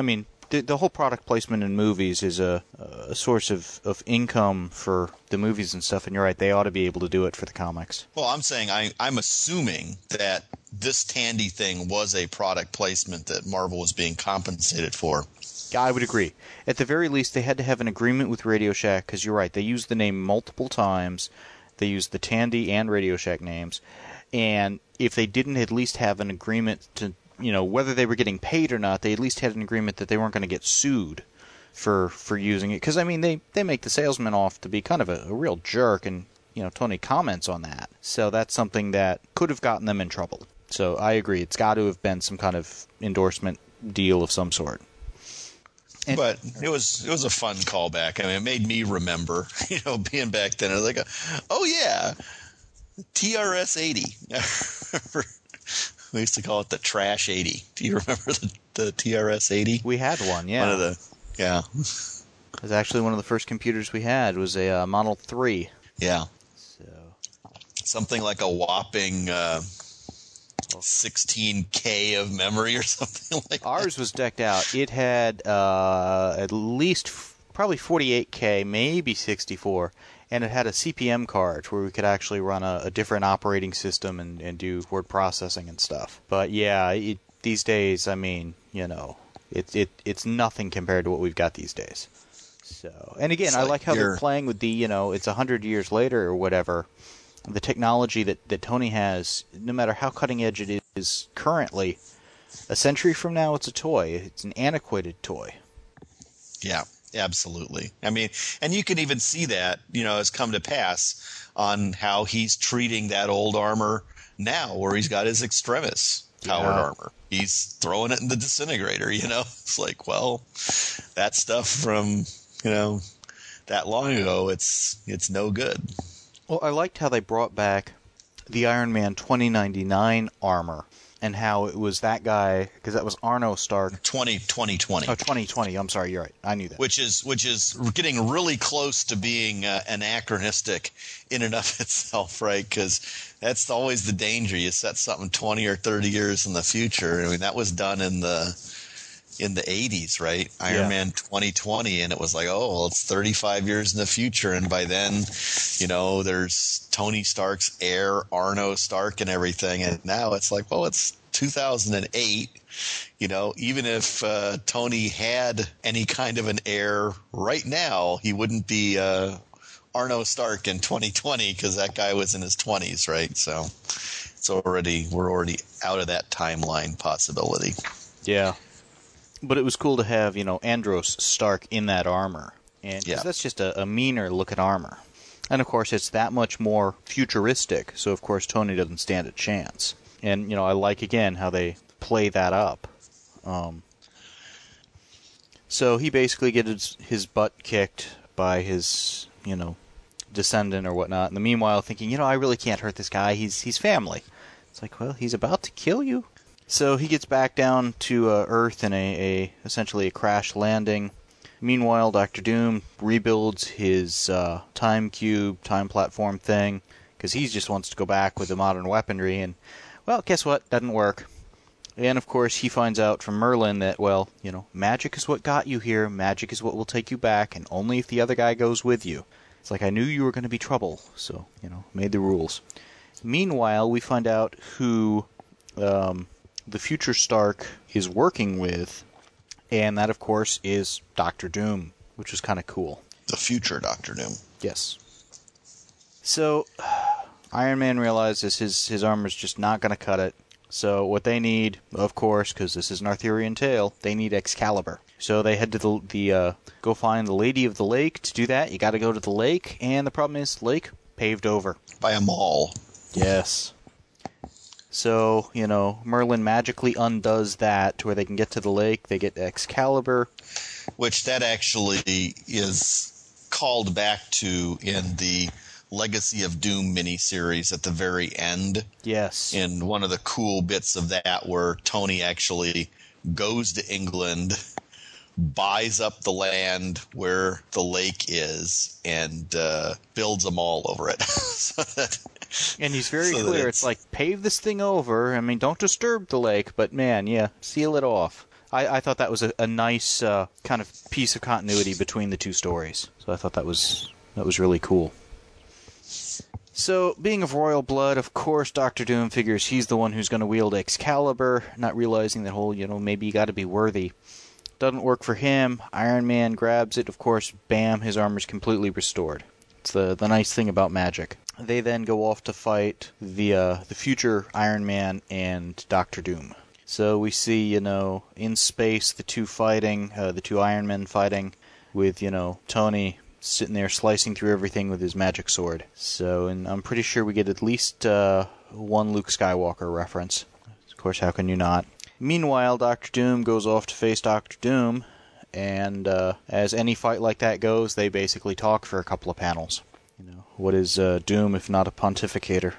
the whole product placement in movies is a source of income for the movies and stuff, and you're right, they ought to be able to do it for the comics.
Well, I'm saying I'm assuming that this Tandy thing was a product placement that Marvel was being compensated for.
Yeah, I would agree. At the very least, they had to have an agreement with Radio Shack, because you're right, they used the name multiple times. They used the Tandy and Radio Shack names. And if they didn't at least have an agreement to, whether they were getting paid or not, they at least had an agreement that they weren't going to get sued for using it. Because, I mean, they make the salesman off to be kind of a real jerk, and, Tony comments on that. So that's something that could have gotten them in trouble. So I agree. It's got to have been some kind of endorsement deal of some sort.
But it was a fun callback. I mean, it made me remember, being back then. I was like, oh, yeah, TRS-80. We used to call it the Trash 80. Do you remember the TRS-80?
We had one, yeah.
Yeah.
It was actually one of the first computers we had. It was a Model 3.
Yeah. So something like a whopping 16K of memory or something like that.
Ours was decked out. It had at least probably 48K, maybe 64. And it had a CP/M card where we could actually run a different operating system and do word processing and stuff. But yeah, these days, I mean, it's nothing compared to what we've got these days. So, and again, I like how they're playing with the, it's 100 years later or whatever. The technology that Tony has, no matter how cutting edge it is currently, a century from now, it's a toy. It's an antiquated toy.
Yeah. Absolutely. I mean, and you can even see that, has come to pass on how he's treating that old armor now, where he's got his Extremis powered armor. He's throwing it in the disintegrator, It's like, well, that stuff from, that long ago, it's no good.
Well, I liked how they brought back the Iron Man 2099 armor. And how it was that guy, because that was Arno Stark.
2020.
Oh, 2020. I'm sorry, you're right. I knew that.
Which is getting really close to being anachronistic in and of itself, right? Because that's always the danger. You set something 20 or 30 years in the future. I mean, that was done in the 80s, right? Iron Man 2020, and it was like, oh, well, it's 35 years in the future, and by then, there's Tony Stark's heir, Arno Stark, and everything, and now it's like, well, it's 2008. Even if Tony had any kind of an heir right now, he wouldn't be Arno Stark in 2020 because that guy was in his 20s, right? So we're already out of that timeline possibility.
Yeah. But it was cool to have, Andros Stark in that armor. And because that's just a meaner looking armor. And, of course, it's that much more futuristic. So, of course, Tony doesn't stand a chance. And, I like, again, how they play that up. So he basically gets his butt kicked by his, descendant or whatnot. In the meanwhile, thinking, I really can't hurt this guy. He's family. It's like, well, he's about to kill you. So he gets back down to Earth in essentially a crash landing. Meanwhile, Dr. Doom rebuilds his time cube, time platform thing, because he just wants to go back with the modern weaponry, and, well, guess what? Doesn't work. And, of course, he finds out from Merlin that, well, magic is what got you here, magic is what will take you back, and only if the other guy goes with you. It's like, I knew you were going to be trouble, so, made the rules. Meanwhile, we find out who the future Stark is working with, and that, of course, is Dr. Doom, which was kind of cool.
The future Dr. Doom.
Yes. So, Iron Man realizes his armor's just not going to cut it. So what they need, of course, because this is an Arthurian tale, they need Excalibur. So they head to the go find the Lady of the Lake. To do that, you got to go to the lake, and the problem is, lake paved over.
By a mall.
Yes. So, Merlin magically undoes that to where they can get to the lake. They get Excalibur.
Which that actually is called back to in the Legacy of Doom miniseries at the very end.
Yes.
In one of the cool bits of that where Tony actually goes to England, buys up the land where the lake is, and builds a mall over it.
And he's very clear. It's like, pave this thing over. I mean, don't disturb the lake, but man, yeah, seal it off. I thought that was a nice kind of piece of continuity between the two stories. So I thought that was really cool. So, being of royal blood, of course, Doctor Doom figures he's the one who's going to wield Excalibur, not realizing that whole, maybe you got to be worthy. Doesn't work for him. Iron Man grabs it, of course, bam, his armor's completely restored. It's the nice thing about magic. They then go off to fight the future Iron Man and Doctor Doom. So we see, in space, the two fighting, the two Iron Men fighting, with, Tony sitting there slicing through everything with his magic sword. So, and I'm pretty sure we get at least one Luke Skywalker reference. Of course, how can you not? Meanwhile, Doctor Doom goes off to face Doctor Doom, and as any fight like that goes, they basically talk for a couple of panels. What is Doom if not a pontificator?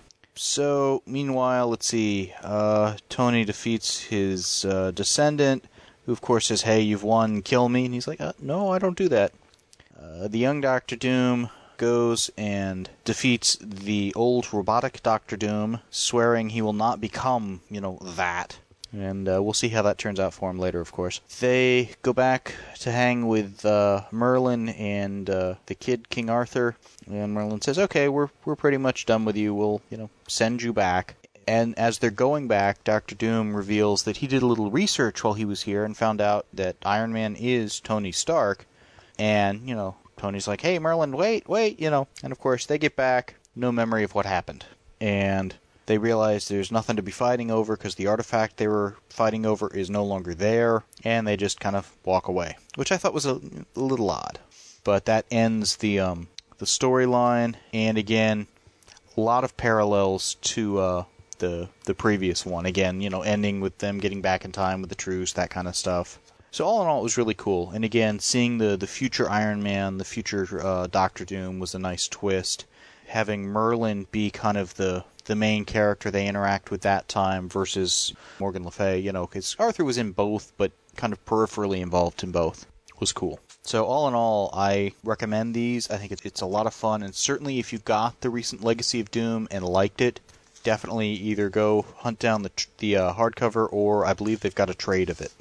So, meanwhile, let's see, Tony defeats his descendant, who of course says, hey, you've won, kill me, and he's like, no, I don't do that. The young Doctor Doom goes and defeats the old robotic Doctor Doom, swearing he will not become, that. And we'll see how that turns out for him later, of course. They go back to hang with Merlin and the kid, King Arthur. And Merlin says, okay, we're pretty much done with you. We'll, send you back. And as they're going back, Doctor Doom reveals that he did a little research while he was here and found out that Iron Man is Tony Stark. And, Tony's like, hey, Merlin, wait, and of course they get back, no memory of what happened. And they realize there's nothing to be fighting over because the artifact they were fighting over is no longer there, and they just kind of walk away, which I thought was a little odd. But that ends the storyline, and again, a lot of parallels to the previous one. Again, ending with them getting back in time with the truce, that kind of stuff. So all in all, it was really cool. And again, seeing the future Iron Man, the future Doctor Doom was a nice twist. Having Merlin be kind of the main character they interact with that time versus Morgan Le Fay, because Arthur was in both, but kind of peripherally involved in both. Was cool. So all in all, I recommend these. I think it's a lot of fun, and certainly if you got the recent Legacy of Doom and liked it, definitely either go hunt down the hardcover, or I believe they've got a trade of it.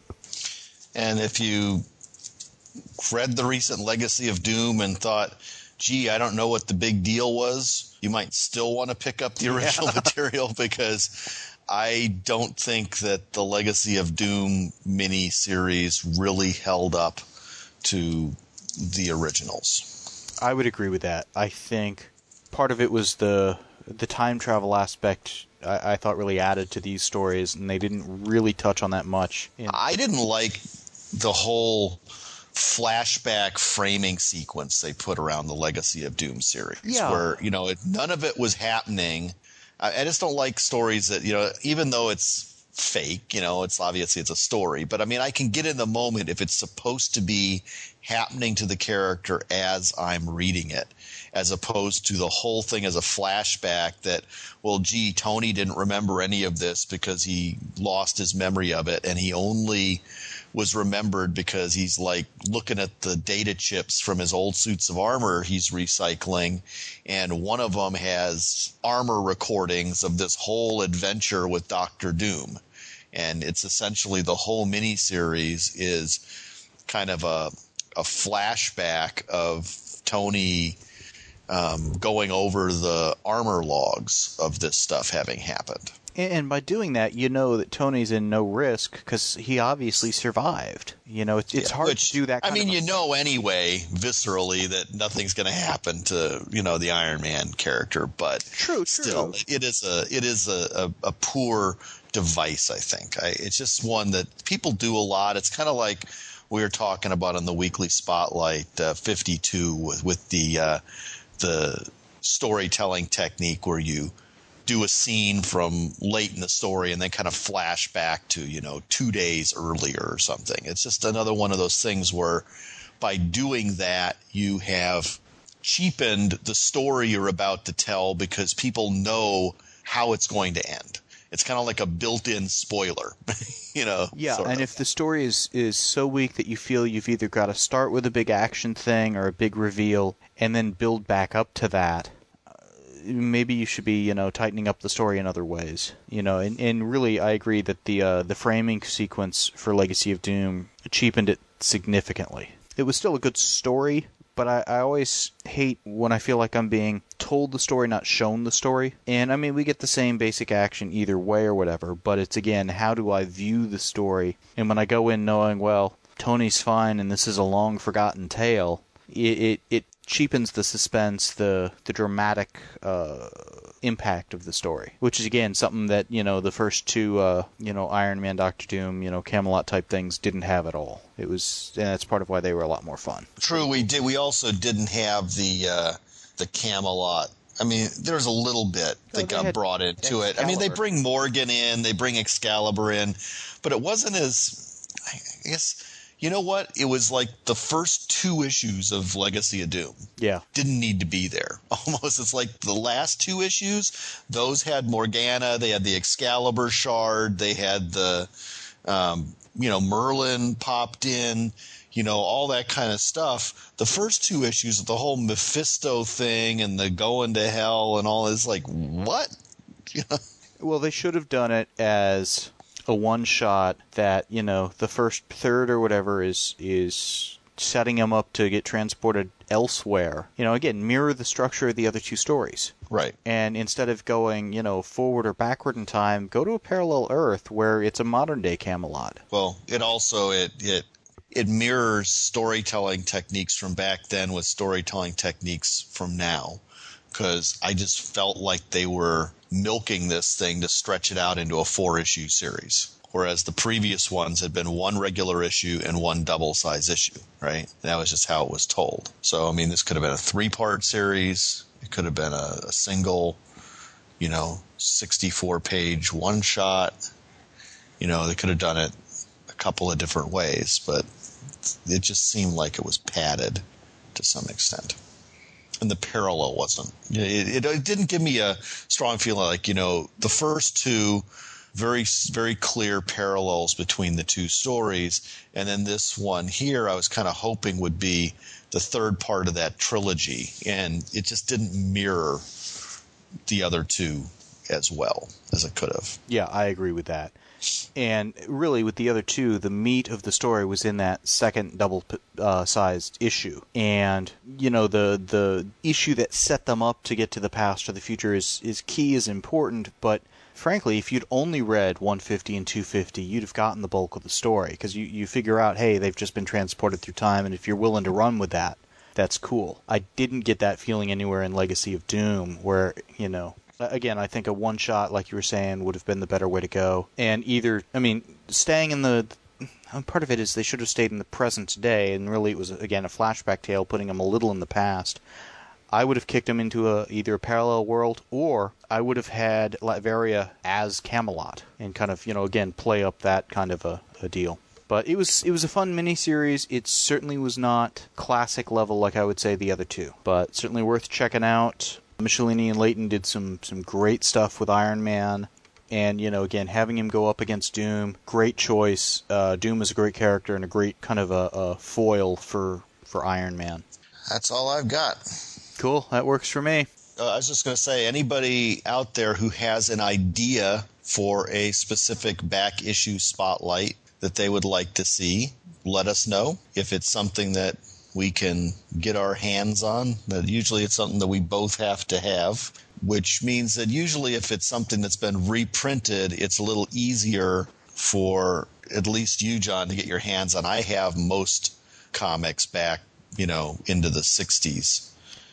And if you read the recent Legacy of Doom and thought, gee, I don't know what the big deal was, you might still want to pick up the original material, because I don't think that the Legacy of Doom mini-series really held up to the originals.
I would agree with that. I think part of it was the time travel aspect I thought really added to these stories, and they didn't really touch on that much.
I didn't like the whole flashback framing sequence they put around the Legacy of Doom series, where, none of it was happening. I just don't like stories that, even though it's fake, it's obviously it's a story, but I mean, I can get in the moment if it's supposed to be happening to the character as I'm reading it, as opposed to the whole thing as a flashback that, well, gee, Tony didn't remember any of this because he lost his memory of it, and he only was remembered because he's like looking at the data chips from his old suits of armor he's recycling, and one of them has armor recordings of this whole adventure with Doctor Doom. And it's essentially the whole miniseries is kind of a flashback of Tony going over the armor logs of this stuff having happened.
And by doing that, that Tony's in no risk because he obviously survived. It's hard to do that.
Anyway, viscerally, that nothing's going to happen to the Iron Man character, but still, it is a poor device. I think it's just one that people do a lot. It's kind of like we were talking about on the Weekly Spotlight 52 with the storytelling technique where you do a scene from late in the story and then kind of flash back to 2 days earlier or something. It's just another one of those things where by doing that you have cheapened the story you're about to tell because people know how it's going to end. It's kind of like a built-in spoiler,
Yeah, and if the story is so weak that you feel you've either got to start with a big action thing or a big reveal and then build back up to that, maybe you should be, tightening up the story in other ways. And really, I agree that the framing sequence for Legacy of Doom cheapened it significantly. It was still a good story, but I always hate when I feel like I'm being told the story, not shown the story. And, I mean, we get the same basic action either way or whatever, but it's, again, how do I view the story? And when I go in knowing, well, Tony's fine and this is a long-forgotten tale, it cheapens the suspense, the dramatic impact of the story, which is, again, something that, the first two, Iron Man, Doctor Doom, Camelot-type things didn't have at all. And that's part of why they were a lot more fun.
True, we did. We also didn't have the Camelot. I mean, there's a little bit that got brought into it. I mean, they bring Morgan in, they bring Excalibur in, but it wasn't as, I guess, you know what? It was like the first 2 issues of Legacy of Doom.
Yeah.
Didn't need to be there. Almost, it's like the last 2 issues, those had Morgana, they had the Excalibur shard, they had the, Merlin popped in, all that kind of stuff. The first 2 issues, the whole Mephisto thing and the going to hell and all is like, what?
Well, they should have done it as a one-shot that, the first third or whatever is setting him up to get transported elsewhere. Again, mirror the structure of the other 2 stories.
Right.
And instead of going, forward or backward in time, go to a parallel Earth where it's a modern-day Camelot.
Well, it also, it mirrors storytelling techniques from back then with storytelling techniques from now. Because I just felt like they were milking this thing to stretch it out into a 4-issue series. Whereas the previous ones had been 1 regular issue and 1 double-size issue, right? That was just how it was told. So, I mean, this could have been a 3-part series. It could have been a single, 64-page one-shot. They could have done it a couple of different ways, but it just seemed like it was padded to some extent. And the parallel wasn't. It didn't give me a strong feeling like, the first 2 very, very clear parallels between the 2 stories. And then this one here I was kind of hoping would be the 3rd part of that trilogy. And it just didn't mirror the other 2 as well as it could have.
Yeah, I agree with that. And really, with the other 2, the meat of the story was in that second double-sized issue. And, the issue that set them up to get to the past or the future is key, is important. But, frankly, if you'd only read 150 and 250, you'd have gotten the bulk of the story. Because you figure out, hey, they've just been transported through time, and if you're willing to run with that, that's cool. I didn't get that feeling anywhere in Legacy of Doom, where, again, I think a one-shot, like you were saying, would have been the better way to go. And staying in the... Part of it is they should have stayed in the present day, and really it was, again, a flashback tale, putting them a little in the past. I would have kicked them into either a parallel world, or I would have had Latveria as Camelot, and kind of, again, play up that kind of a deal. But it was a fun miniseries. It certainly was not classic level like I would say the other 2, but certainly worth checking out. Michelini and Layton did some great stuff with Iron Man. And, again, having him go up against Doom, great choice. Doom is a great character and a great kind of a foil for Iron Man.
That's all I've got.
Cool. That works for me.
I was just going to say, anybody out there who has an idea for a specific back issue spotlight that they would like to see, let us know. If it's something that we can get our hands on, that usually it's something that we both have to have, which means that usually if it's something that's been reprinted, it's a little easier for at least you, John, to get your hands on. I have most comics back, into the 60s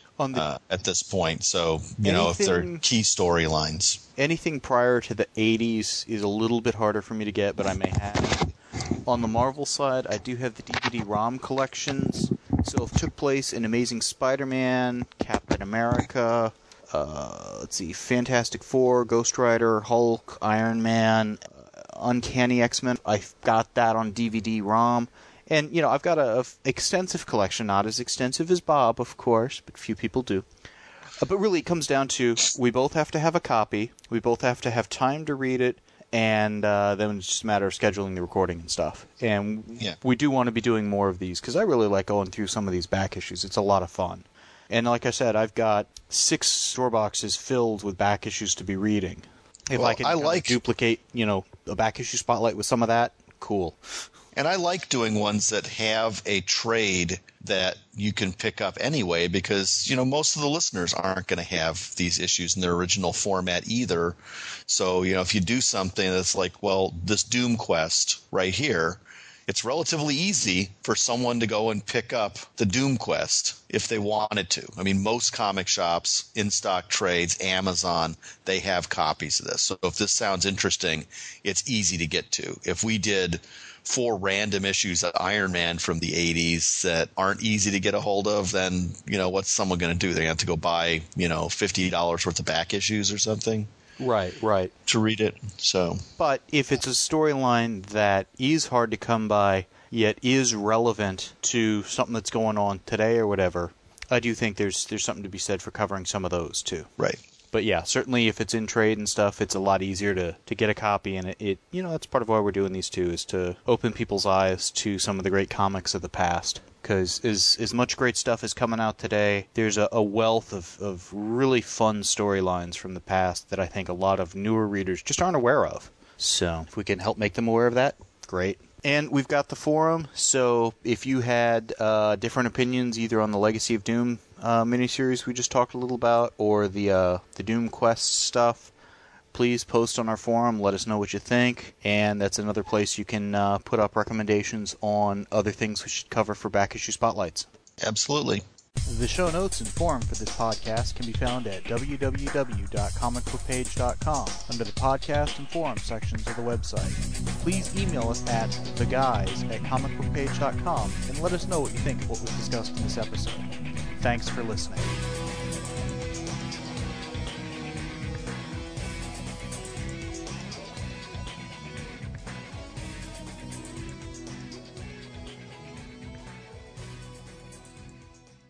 at this point. So, if they're key storylines. Anything
prior to the 80s is a little bit harder for me to get, but I may have. On the Marvel side, I do have the DVD-ROM collections. So it took place in Amazing Spider-Man, Captain America, Fantastic Four, Ghost Rider, Hulk, Iron Man, Uncanny X-Men. I've got that on DVD-ROM. And, I've got an extensive collection, not as extensive as Bob, of course, but few people do. But really, it comes down to we both have to have a copy, we both have to have time to read it, and then it's just a matter of scheduling the recording and stuff. And we do want to be doing more of these, because I really like going through some of these back issues. It's a lot of fun. And like I said, I've got 6 store boxes filled with back issues to be reading. If I can duplicate, a back issue spotlight with some of that, cool.
And I like doing ones that have a trade that you can pick up anyway, because, most of the listeners aren't going to have these issues in their original format either. So, if you do something that's like, well, this Doom Quest right here, it's relatively easy for someone to go and pick up the Doom Quest if they wanted to. I mean, most comic shops, in-stock trades, Amazon, they have copies of this. So if this sounds interesting, it's easy to get to. If we did 4 random issues of Iron Man from the 80s that aren't easy to get a hold of, then, what's someone going to do? They're going to have to go buy, $50 worth of back issues or something.
Right.
To read it. So,
but if it's a storyline that is hard to come by, yet is relevant to something that's going on today or whatever, I do think there's something to be said for covering some of those too.
Right.
But yeah, certainly if it's in trade and stuff, it's a lot easier to get a copy, and it that's part of why we're doing these too, is to open people's eyes to some of the great comics of the past. Because as much great stuff is coming out today, there's a wealth of really fun storylines from the past that I think a lot of newer readers just aren't aware of. So if we can help make them aware of that, great. And we've got the forum, so if you had different opinions either on the Legacy of Doom miniseries we just talked a little about, or the Doom Quest stuff, please post on our forum, let us know what you think, and that's another place you can put up recommendations on other things we should cover for back issue spotlights.
Absolutely.
The show notes and forum for this podcast can be found at www.comicbookpage.com under the podcast and forum sections of the website. Please email us at theguys@comicbookpage.com and let us know what you think of what was discussed in this episode. Thanks for listening.